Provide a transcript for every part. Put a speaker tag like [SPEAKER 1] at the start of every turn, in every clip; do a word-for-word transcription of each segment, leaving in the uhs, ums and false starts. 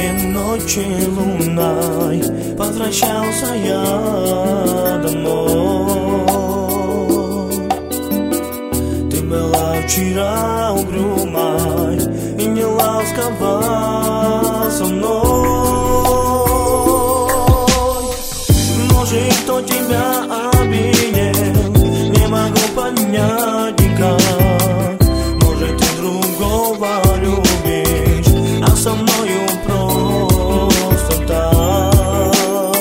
[SPEAKER 1] ночи лунной возвращался я домой. Ты была вчера угрюмой и не ласкова со мной. Может, кто тебя обидел, не могу понять никак. Может, ты другого любишь, а со мною просто так.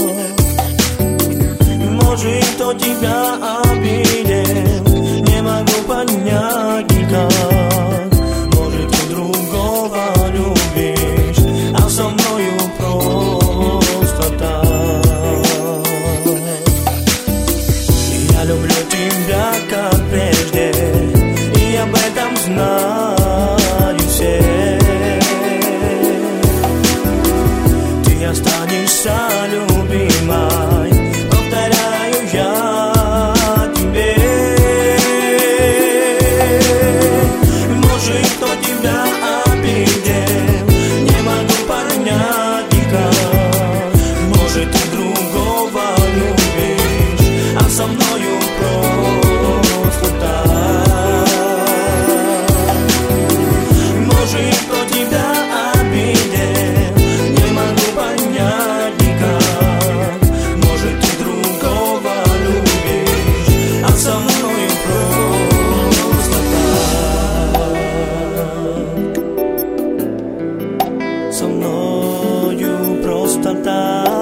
[SPEAKER 1] Может, кто тебя обидел, не могу понять никак. Может, ты другого любишь, а со мною просто так. Я люблю тебя как прежде, и об этом знаю все. Ты останешься любимой, повторяю я тебе. Может, кто тебя обидел, не могу понять никак. Может, ты другого любишь, а со мною просто так. Может, кто тебя обидел, не могу понять никак. Может, ты другого любишь, а со мною просто так. Со мною просто так.